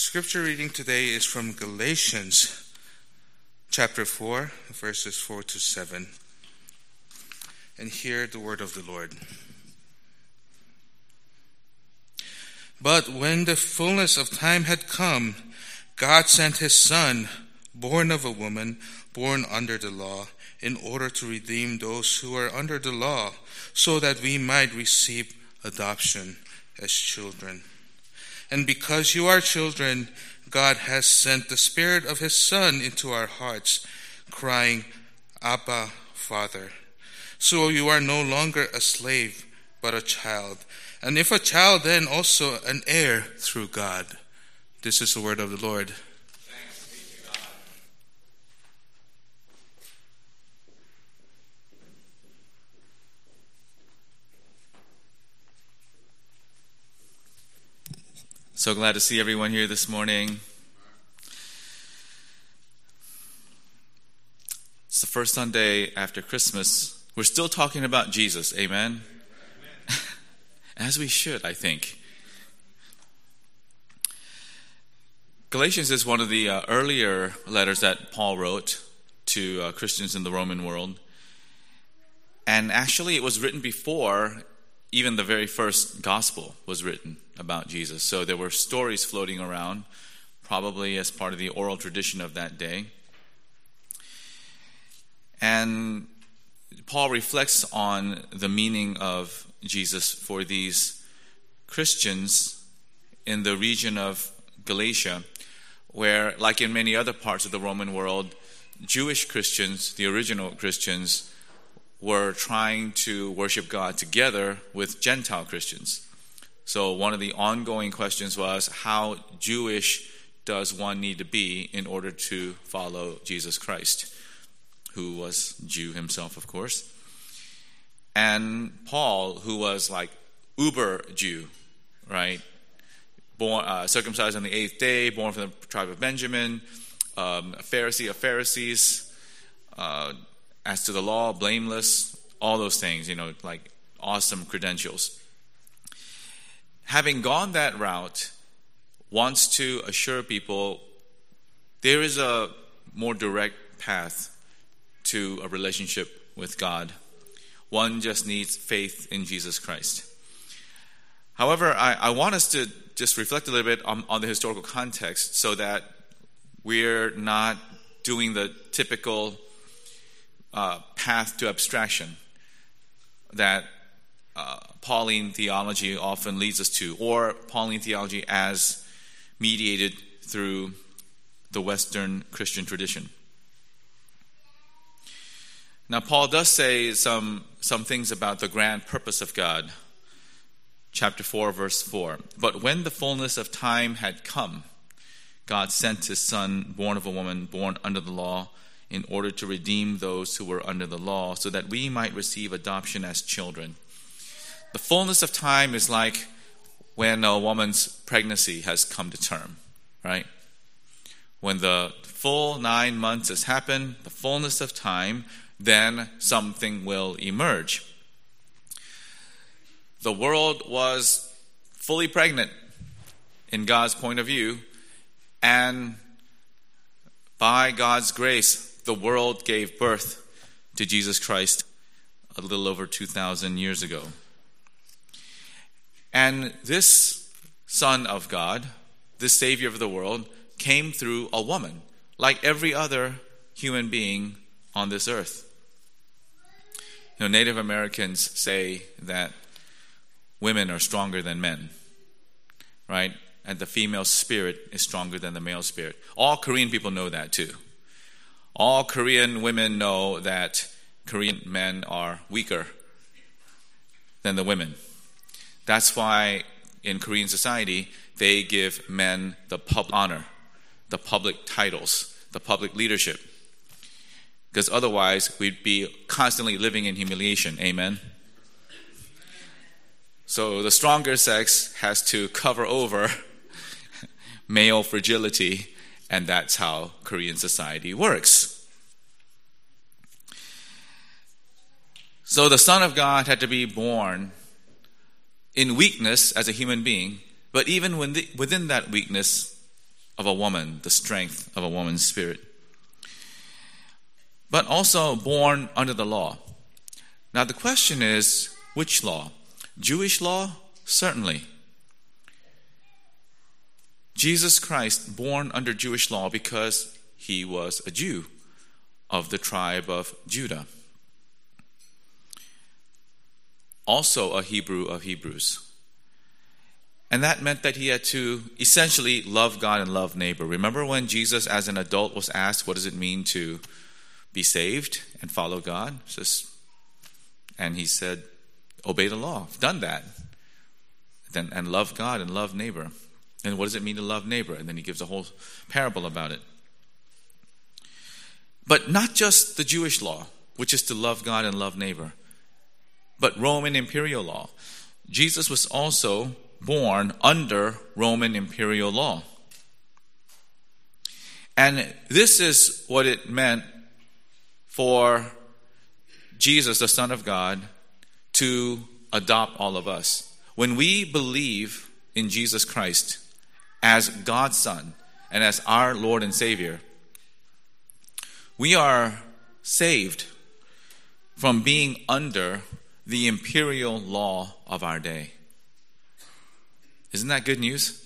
Scripture reading today is from Galatians chapter 4, verses 4 to 7. And hear the word of the Lord. But when the fullness of time had come, God sent his Son, born of a woman, born under the law, in order to redeem those who are under the law, so that we might receive adoption as children. And because you are children, God has sent the Spirit of his Son into our hearts, crying, Abba, Father. So you are no longer a slave, but a child. And if a child, then also an heir through God. This is the word of the Lord. Thanks be to God. So glad to see everyone here this morning. It's the first Sunday after Christmas. We're still talking about Jesus, amen? As we should, I think. Galatians is one of the earlier letters that Paul wrote to Christians in the Roman world. And actually it was written before even the very first gospel was written about Jesus. So there were stories floating around, probably as part of the oral tradition of that day. And Paul reflects on the meaning of Jesus for these Christians in the region of Galatia, where, like in many other parts of the Roman world, Jewish Christians, the original Christians, were trying to worship God together with Gentile Christians. So one of the ongoing questions was, how Jewish does one need to be in order to follow Jesus Christ, who was Jew himself, of course. And Paul, who was like uber Jew, right? Born, circumcised on the 8th day, born from the tribe of Benjamin, a Pharisee of Pharisees, as to the law, blameless, all those things, like awesome credentials. Having gone that route, wants to assure people there is a more direct path to a relationship with God. One just needs faith in Jesus Christ. However, I want us to just reflect a little bit on the historical context so that we're not doing the typical path to abstraction that Pauline theology often leads us to, or Pauline theology as mediated through the Western Christian tradition. Now, Paul does say some things about the grand purpose of God. Chapter 4, verse 4. But when the fullness of time had come, God sent his Son, born of a woman, born under the law, in order to redeem those who were under the law, so that we might receive adoption as children. The fullness of time is like when a woman's pregnancy has come to term, right? When the full 9 months has happened, the fullness of time, then something will emerge. The world was fully pregnant in God's point of view, and by God's grace, the world gave birth to Jesus Christ a little over 2,000 years ago. And this Son of God, this Savior of the world, came through a woman, like every other human being on this earth. Native Americans say that women are stronger than men, right? And the female spirit is stronger than the male spirit. All Korean people know that too. All Korean women know that Korean men are weaker than the women. That's why in Korean society, they give men the public honor, the public titles, the public leadership. Because otherwise, we'd be constantly living in humiliation. Amen? So the stronger sex has to cover over male fragility, and that's how Korean society works. So the Son of God had to be born in weakness as a human being, but even within that weakness, of a woman, the strength of a woman's spirit. But also born under the law. Now the question is, which law? Jewish law? Certainly. Jesus Christ born under Jewish law because he was a Jew of the tribe of Judah. Also a Hebrew of Hebrews. And that meant that he had to essentially love God and love neighbor. Remember when Jesus as an adult was asked, what does it mean to be saved and follow God? And he said, obey the law. I've done that. And love God and love neighbor. And what does it mean to love neighbor? And then he gives a whole parable about it. But not just the Jewish law, which is to love God and love neighbor, but Roman imperial law. Jesus was also born under Roman imperial law. And this is what it meant for Jesus, the Son of God, to adopt all of us. When we believe in Jesus Christ as God's Son and as our Lord and Savior, we are saved from being under the imperial law of our day. Isn't that good news?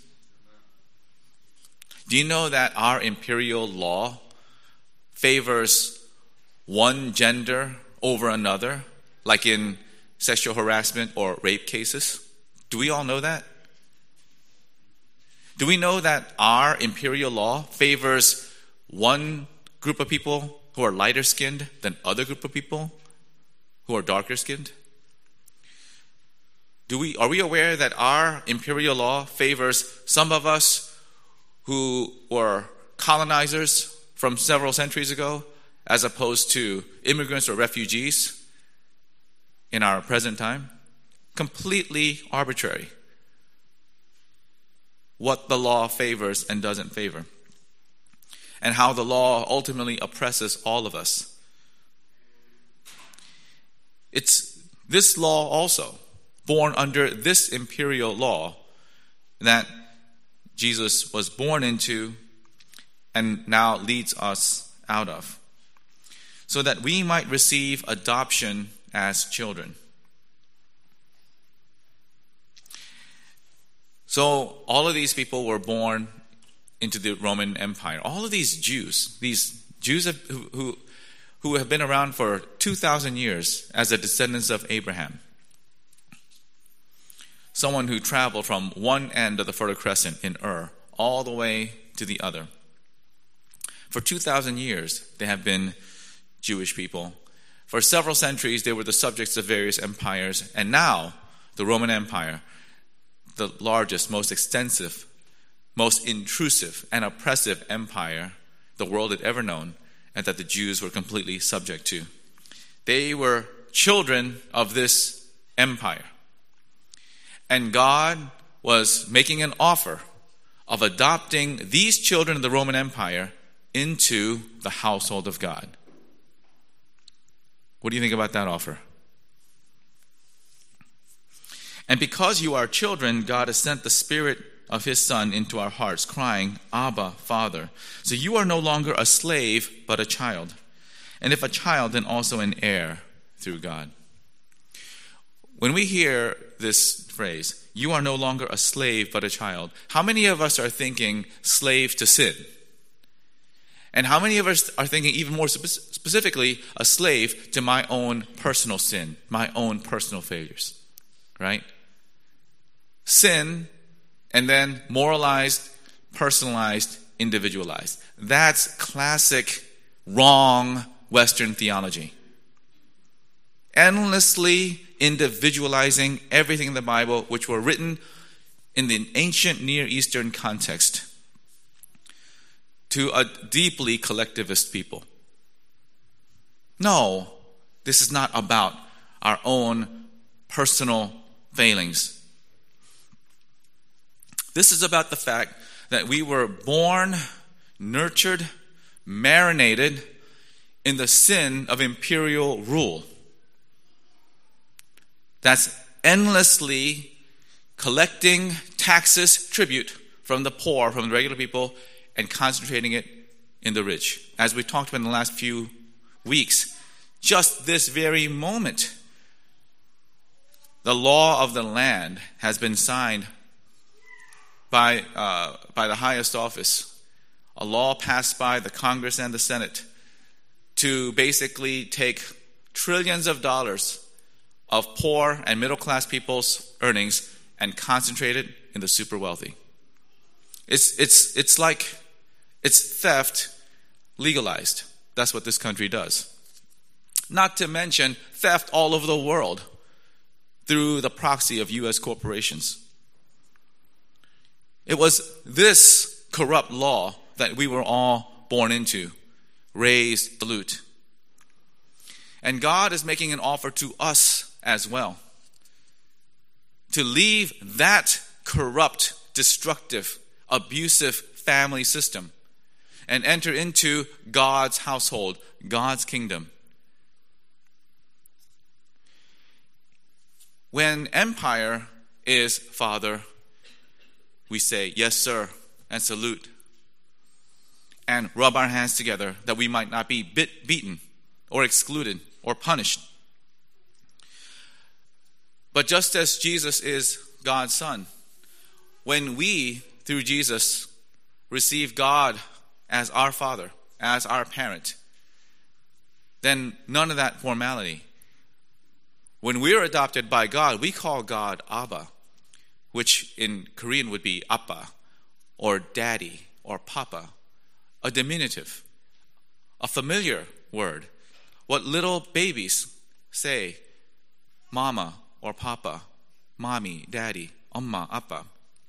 Do you know that our imperial law favors one gender over another, like in sexual harassment or rape cases? Do we all know that? Do we know that our imperial law favors one group of people who are lighter skinned than other group of people who are darker skinned? Are we aware that our imperial law favors some of us who were colonizers from several centuries ago as opposed to immigrants or refugees in our present time? Completely arbitrary. What the law favors and doesn't favor. And how the law ultimately oppresses all of us. It's this law also, born under this imperial law, that Jesus was born into and now leads us out of, so that we might receive adoption as children. So all of these people were born into the Roman Empire. All of these Jews who have been around for 2,000 years as the descendants of Abraham. Someone who traveled from one end of the Fertile Crescent in Ur all the way to the other. For 2,000 years, they have been Jewish people. For several centuries, they were the subjects of various empires. And now, the Roman Empire, the largest, most extensive, most intrusive and oppressive empire the world had ever known, and that the Jews were completely subject to. They were children of this empire. And God was making an offer of adopting these children of the Roman Empire into the household of God. What do you think about that offer? And because you are children, God has sent the Spirit of His Son into our hearts, crying, Abba, Father. So you are no longer a slave, but a child. And if a child, then also an heir through God. When we hear this phrase, you are no longer a slave, but a child, how many of us are thinking slave to sin? And how many of us are thinking even more specifically a slave to my own personal sin, my own personal failures, right? Sin, and then moralized, personalized, individualized. That's classic wrong Western theology. Endlessly individualizing everything in the Bible, which were written in the ancient Near Eastern context to a deeply collectivist people. No, this is not about our own personal failings. This is about the fact that we were born, nurtured, marinated in the sin of imperial rule. That's endlessly collecting taxes, tribute from the poor, from the regular people, and concentrating it in the rich. As we talked about in the last few weeks, just this very moment, the law of the land has been signed by the highest office, a law passed by the Congress and the Senate to basically take trillions of dollars of poor and middle-class people's earnings and concentrate it in the super wealthy. It's like it's theft legalized. That's what this country does. Not to mention theft all over the world through the proxy of U.S. corporations. It was this corrupt law that we were all born into, raised to loot. And God is making an offer to us as well to leave that corrupt, destructive, abusive family system and enter into God's household, God's kingdom. When empire is father, we say, yes, sir, and salute, and rub our hands together that we might not be beaten or excluded or punished. But just as Jesus is God's Son, when we, through Jesus, receive God as our Father, as our parent, then none of that formality. When we are adopted by God, we call God Abba, which in Korean would be Appa, or Daddy, or Papa, a diminutive, a familiar word. What little babies say, Mama or Papa, Mommy, Daddy, Amma, Appa.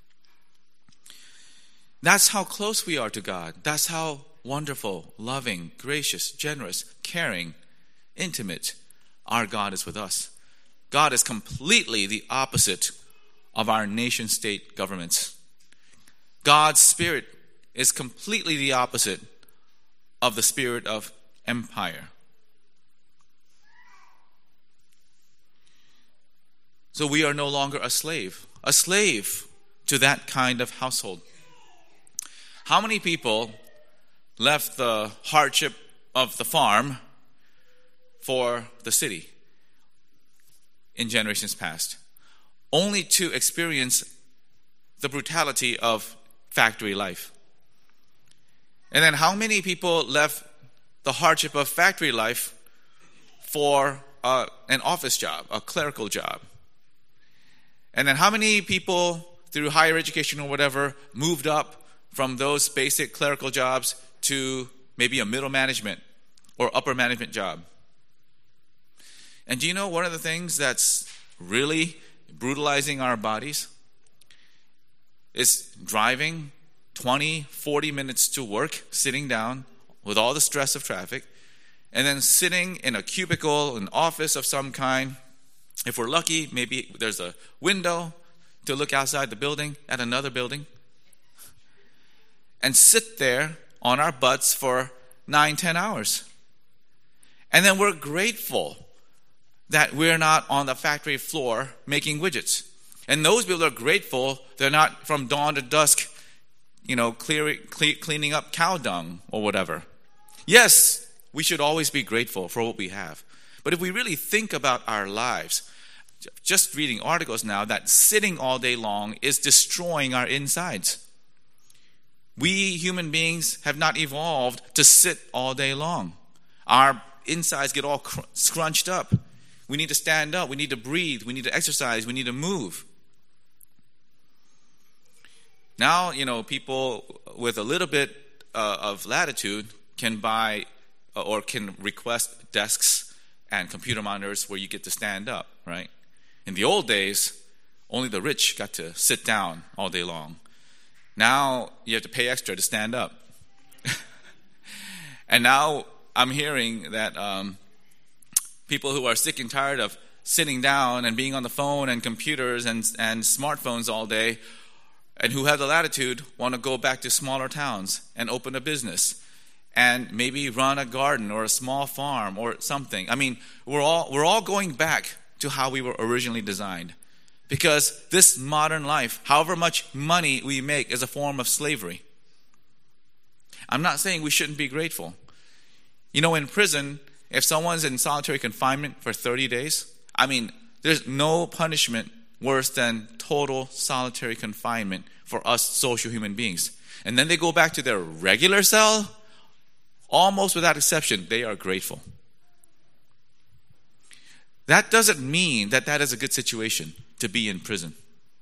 That's how close we are to God. That's how wonderful, loving, gracious, generous, caring, intimate our God is with us. God is completely the opposite of our nation-state governments. God's spirit is completely the opposite of the spirit of empire. So we are no longer a slave to that kind of household. How many people left the hardship of the farm for the city in generations past, only to experience the brutality of factory life? And then how many people left the hardship of factory life for an office job, a clerical job? And then how many people, through higher education or whatever, moved up from those basic clerical jobs to maybe a middle management or upper management job? And do you know one of the things that's really brutalizing our bodies is driving 20, 40 minutes to work, sitting down with all the stress of traffic, and then sitting in a cubicle, an office of some kind. If we're lucky, maybe there's a window to look outside the building at another building, and sit there on our butts for 9-10 hours. And then we're grateful that we're not on the factory floor making widgets. And those people are grateful they're not from dawn to dusk, cleaning up cow dung or whatever. Yes, we should always be grateful for what we have. But if we really think about our lives, just reading articles now that sitting all day long is destroying our insides. We human beings have not evolved to sit all day long. Our insides get all scrunched up. We need to stand up. We need to breathe. We need to exercise. We need to move. Now, people with a little bit of latitude can buy or can request desks and computer monitors where you get to stand up, right? In the old days, only the rich got to sit down all day long. Now you have to pay extra to stand up. And now I'm hearing that people who are sick and tired of sitting down and being on the phone and computers and smartphones all day, and who have the latitude, want to go back to smaller towns and open a business and maybe run a garden or a small farm or something. I mean, we're all going back to how we were originally designed, Because this modern life, however much money we make, is a form of slavery. I'm not saying we shouldn't be grateful. You know, in prison, if someone's in solitary confinement for 30 days, there's no punishment worse than total solitary confinement for us social human beings. And then they go back to their regular cell, almost without exception, they are grateful. That doesn't mean that is a good situation to be in prison.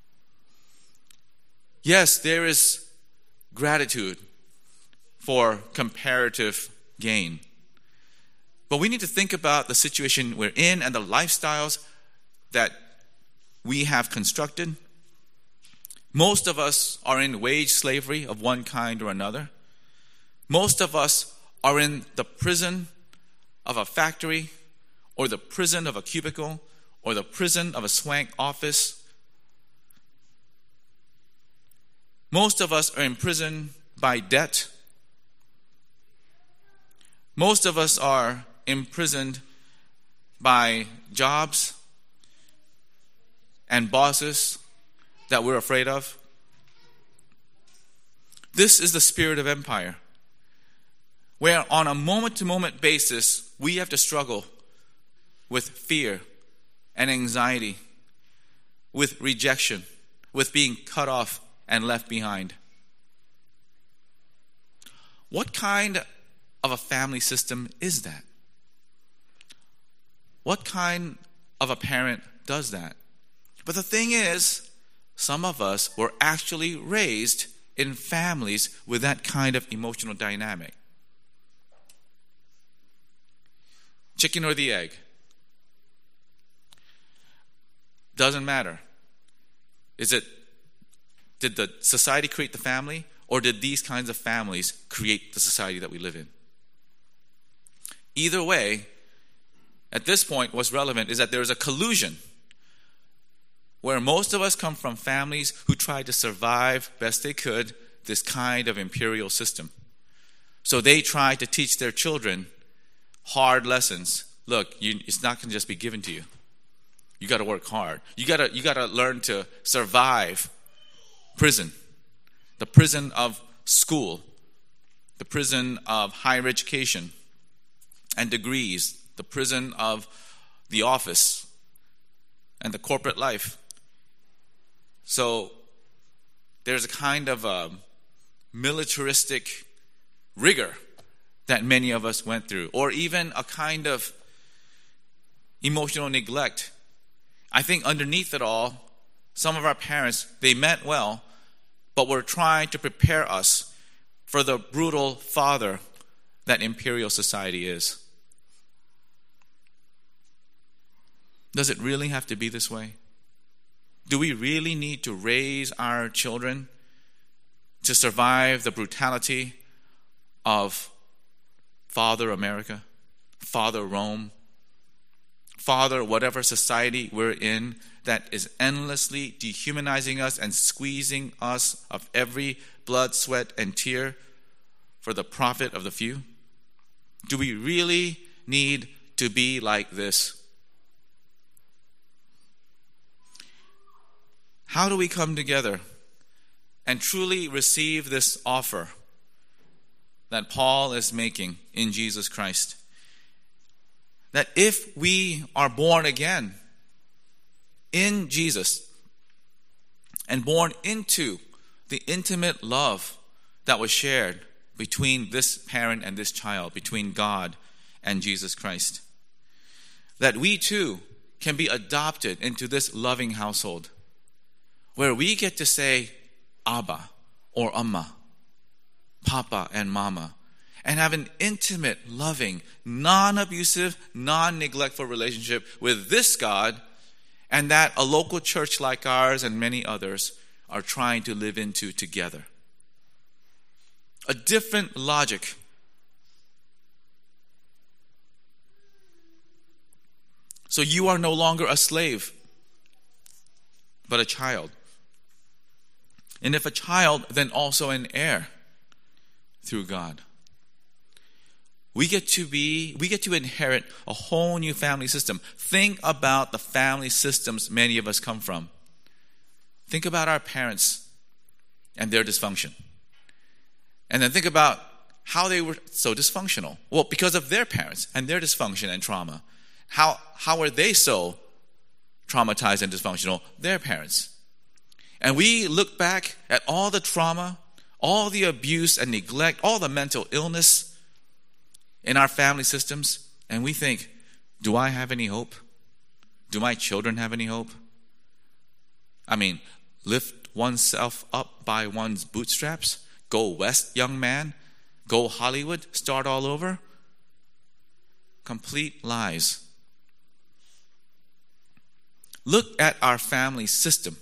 Yes, there is gratitude for comparative gain. But we need to think about the situation we're in and the lifestyles that we have constructed. Most of us are in wage slavery of one kind or another. Most of us are in the prison of a factory, or the prison of a cubicle, or the prison of a swank office. Most of us are imprisoned by debt. Most of us are imprisoned by jobs and bosses that we're afraid of. This is the spirit of empire, where on a moment-to-moment basis, we have to struggle with fear and anxiety, with rejection, with being cut off and left behind. What kind of a family system is that? What kind of a parent does that? But the thing is, some of us were actually raised in families with that kind of emotional dynamic. Chicken or the egg? Doesn't matter. Did the society create the family, or did these kinds of families create the society that we live in? Either way, at this point, what's relevant is that there is a collusion where most of us come from families who tried to survive best they could this kind of imperial system. So they try to teach their children hard lessons. Look, it's not going to just be given to you. You got to work hard. You got to learn to survive prison, the prison of school, the prison of higher education and degrees, the prison of the office and the corporate life. So there's a kind of a militaristic rigor that many of us went through, or even a kind of emotional neglect. I think underneath it all, some of our parents, they meant well, but were trying to prepare us for the brutal father that imperial society is. Does it really have to be this way? Do we really need to raise our children to survive the brutality of Father America, Father Rome, Father whatever society we're in that is endlessly dehumanizing us and squeezing us of every blood, sweat, and tear for the profit of the few? Do we really need to be like this? How do we come together and truly receive this offer that Paul is making in Jesus Christ? That if we are born again in Jesus and born into the intimate love that was shared between this parent and this child, between God and Jesus Christ, that we too can be adopted into this loving household where we get to say Abba or Amma, Papa and Mama, and have an intimate, loving, non-abusive, non-neglectful relationship with this God, and that a local church like ours and many others are trying to live into together. A different logic. So you are no longer a slave, but a child. And if a child, then also an heir through God. We get to inherit a whole new family system. Think about the family systems many of us come from. Think about our parents and their dysfunction. And then think about how they were so dysfunctional. Well, because of their parents and their dysfunction and trauma. How are they so traumatized and dysfunctional? Their parents. And we look back at all the trauma, all the abuse and neglect, all the mental illness in our family systems, and we think, do I have any hope? Do my children have any hope? I mean, lift oneself up by one's bootstraps? Go west, young man? Go Hollywood? Start all over? Complete lies. Look at our family system.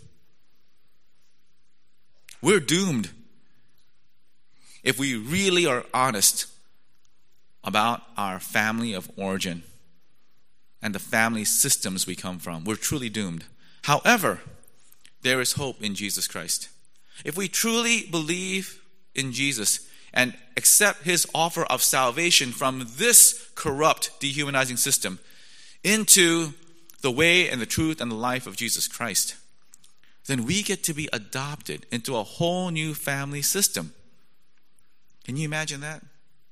We're doomed if we really are honest about our family of origin and the family systems we come from. We're truly doomed. However, there is hope in Jesus Christ. If we truly believe in Jesus and accept his offer of salvation from this corrupt, dehumanizing system into the way and the truth and the life of Jesus Christ, then we get to be adopted into a whole new family system. Can you imagine that?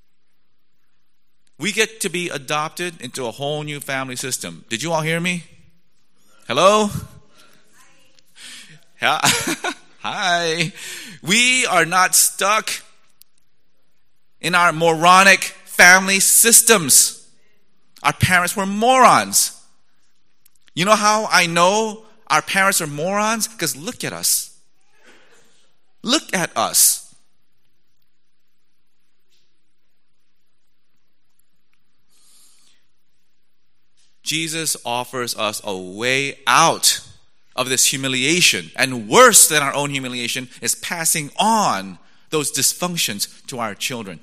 We get to be adopted into a whole new family system. Did you all hear me? Hello? Hi. We are not stuck in our moronic family systems. Our parents were morons. You know how I know our parents are morons? Because look at us. Look at us. Jesus offers us a way out of this humiliation. And worse than our own humiliation is passing on those dysfunctions to our children.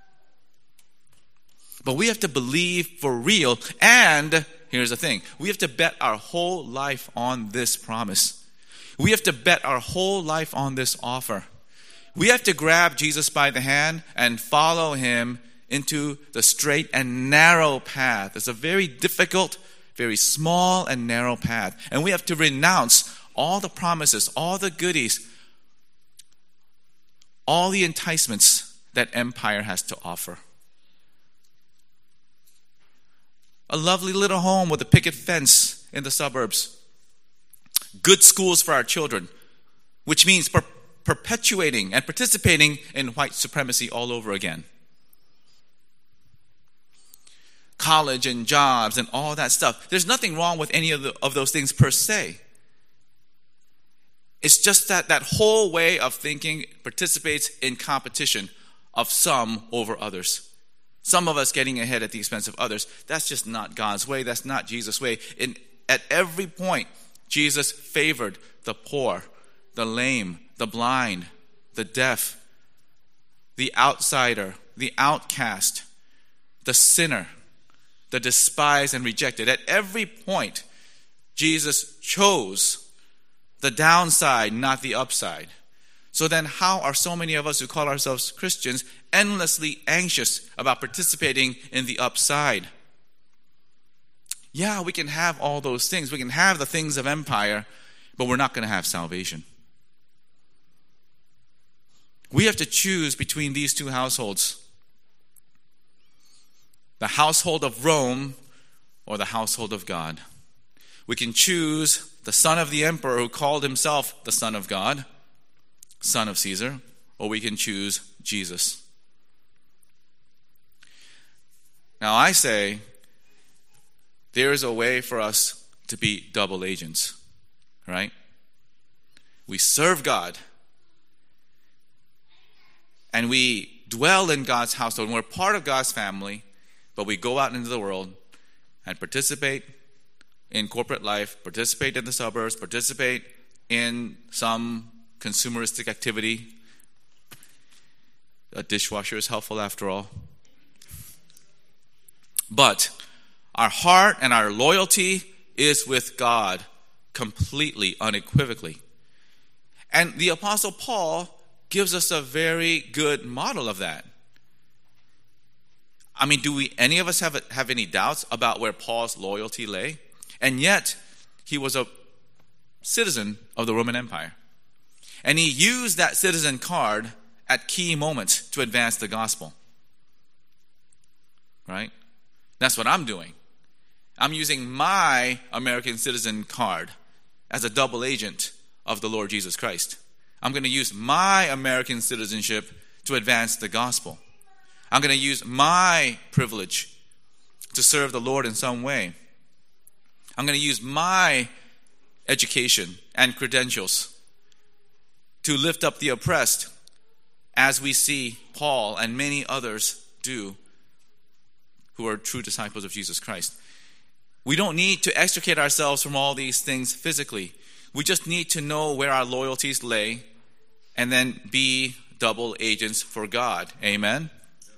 But we have to believe for real. And here's the thing. We have to bet our whole life on this promise. We have to bet our whole life on this offer. We have to grab Jesus by the hand and follow him into the straight and narrow path. It's a very difficult, very small and narrow path. And we have to renounce all the promises, all the goodies, all the enticements that empire has to offer. A lovely little home with a picket fence in the suburbs. Good schools for our children, which means perpetuating and participating in white supremacy all over again. College and jobs and all that stuff. There's nothing wrong with any of those things per se. It's just that whole way of thinking participates in competition of some over others. Some of us getting ahead at the expense of others. That's just not God's way. That's not Jesus' way. At every point, Jesus favored the poor, the lame, the blind, the deaf, the outsider, the outcast, the sinner, the despised and rejected. At every point, Jesus chose the downside, not the upside. So then how are so many of us who call ourselves Christians endlessly anxious about participating in the upside? Yeah, we can have all those things. We can have the things of empire, but we're not going to have salvation. We have to choose between these two households. The household of Rome or the household of God. We can choose the son of the emperor who called himself the Son of God, son of Caesar, or we can choose Jesus. Now I say, there is a way for us to be double agents, right? We serve God, and we dwell in God's household, and we're part of God's family, but we go out into the world and participate in corporate life, participate in the suburbs, participate in some consumeristic activity. A dishwasher is helpful after all. But our heart and our loyalty is with God completely, unequivocally. And the Apostle Paul gives us a very good model of that. I mean, do any of us have any doubts about where Paul's loyalty lay? And yet, he was a citizen of the Roman Empire. And he used that citizen card at key moments to advance the gospel. Right? That's what I'm doing. I'm using my American citizen card as a double agent of the Lord Jesus Christ. I'm going to use my American citizenship to advance the gospel. I'm going to use my privilege to serve the Lord in some way. I'm going to use my education and credentials to lift up the oppressed, as we see Paul and many others do who are true disciples of Jesus Christ. We don't need to extricate ourselves from all these things physically. We just need to know where our loyalties lay and then be double agents for God. Amen?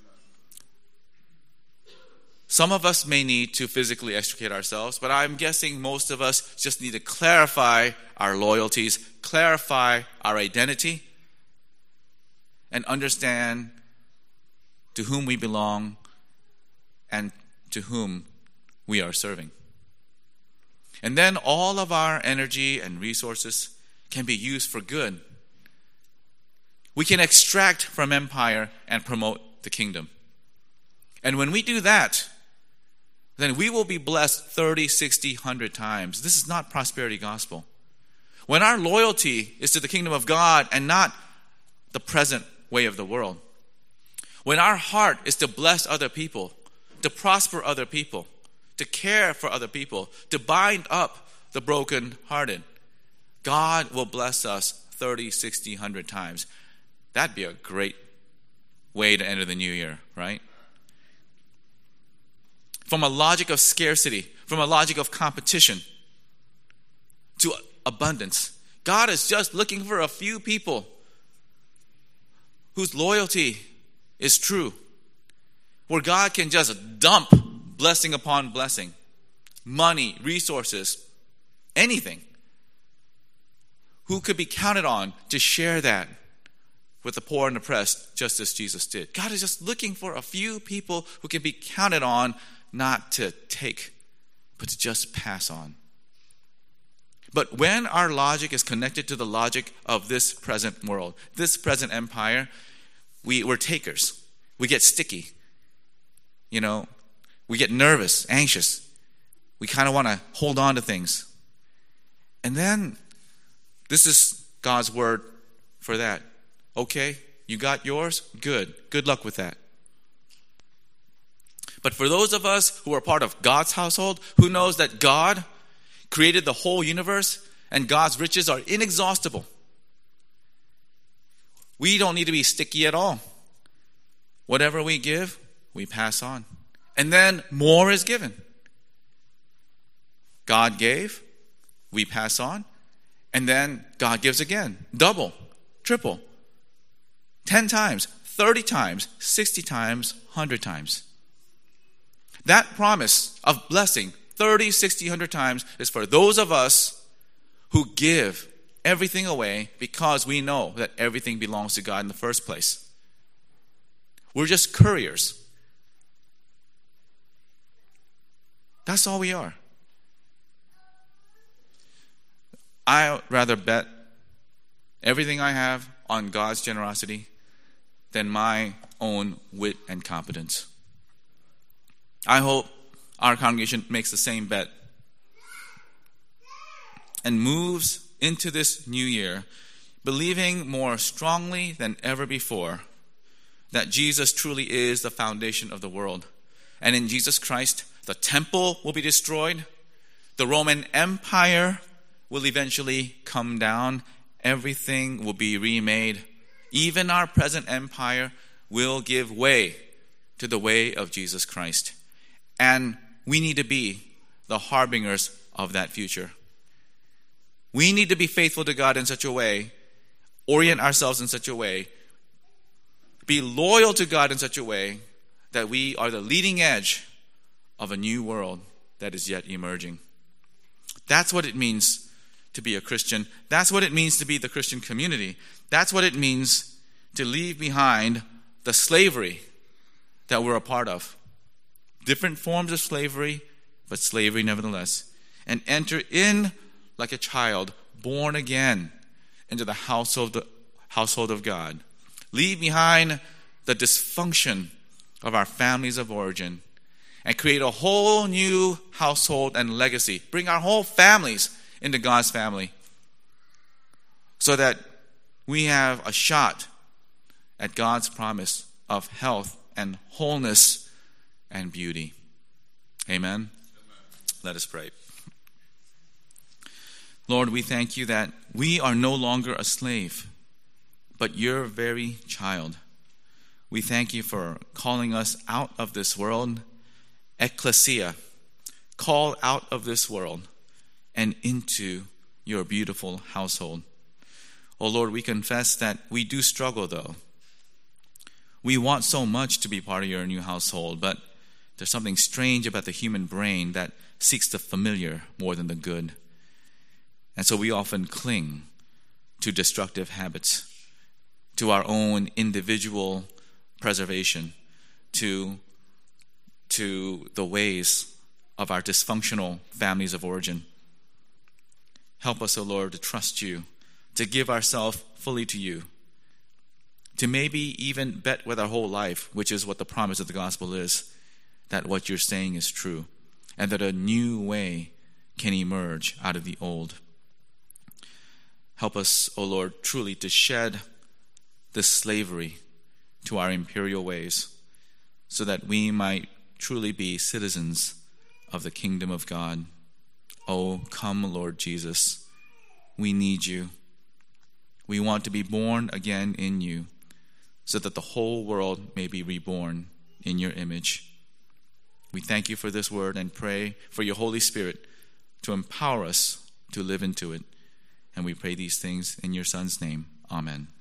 Some of us may need to physically extricate ourselves, but I'm guessing most of us just need to clarify our loyalties, clarify our identity, and understand to whom we belong and to whom we are serving. And then all of our energy and resources can be used for good. We can extract from empire and promote the kingdom. And when we do that, then we will be blessed 30, 60, 100 times. This is not prosperity gospel. When our loyalty is to the kingdom of God and not the present way of the world, when our heart is to bless other people, to prosper other people, to care for other people, to bind up the brokenhearted, God will bless us 30, 60, 100 times. That'd be a great way to enter the new year, right? From a logic of scarcity, from a logic of competition, to abundance. God is just looking for a few people whose loyalty is true, where God can just dump blessing upon blessing, money, resources, anything, who could be counted on to share that with the poor and oppressed, just as Jesus did. God is just looking for a few people who can be counted on, not to take, but to just pass on. But when our logic is connected to the logic of this present world, this present empire, we're takers. We get sticky. We get nervous, anxious. We kind of want to hold on to things. And then, this is God's word for that. Okay, you got yours? Good. Good luck with that. But for those of us who are part of God's household, who knows that God created the whole universe and God's riches are inexhaustible, we don't need to be sticky at all. Whatever we give, we pass on. And then more is given. God gave, we pass on, and then God gives again. Double, triple, 10 times, 30 times, 60 times, 100 times. That promise of blessing 30, 60, 100 times is for those of us who give everything away because we know that everything belongs to God in the first place. We're just couriers. That's all we are. I'd rather bet everything I have on God's generosity than my own wit and competence. I hope our congregation makes the same bet and moves into this new year believing more strongly than ever before that Jesus truly is the foundation of the world. And in Jesus Christ, the temple will be destroyed. The Roman Empire will eventually come down. Everything will be remade. Even our present empire will give way to the way of Jesus Christ. And we need to be the harbingers of that future. We need to be faithful to God in such a way, orient ourselves in such a way, be loyal to God in such a way that we are the leading edge of a new world that is yet emerging. That's what it means to be a Christian. That's what it means to be the Christian community. That's what it means to leave behind the slavery that we're a part of. Different forms of slavery, but slavery nevertheless. And enter in like a child, born again, into the household of God. Leave behind the dysfunction of our families of origin and create a whole new household and legacy. Bring our whole families into God's family so that we have a shot at God's promise of health and wholeness and beauty. Amen? Let us pray. Lord, we thank you that we are no longer a slave, but your very child. We thank you for calling us out of this world, ecclesia, called out of this world and into your beautiful household. Oh Lord, we confess that we do struggle though. We want so much to be part of your new household, but there's something strange about the human brain that seeks the familiar more than the good. And so we often cling to destructive habits, to our own individual preservation, to the ways of our dysfunctional families of origin. Help us, O Lord, to trust you, to give ourselves fully to you, to maybe even bet with our whole life, which is what the promise of the gospel is, that what you're saying is true, and that a new way can emerge out of the old. Help us, O Lord, truly to shed this slavery to our imperial ways, so that we might truly be citizens of the kingdom of God. Oh, come, Lord Jesus. We need you. We want to be born again in you, so that the whole world may be reborn in your image. We thank you for this word and pray for your Holy Spirit to empower us to live into it. And we pray these things in your Son's name. Amen.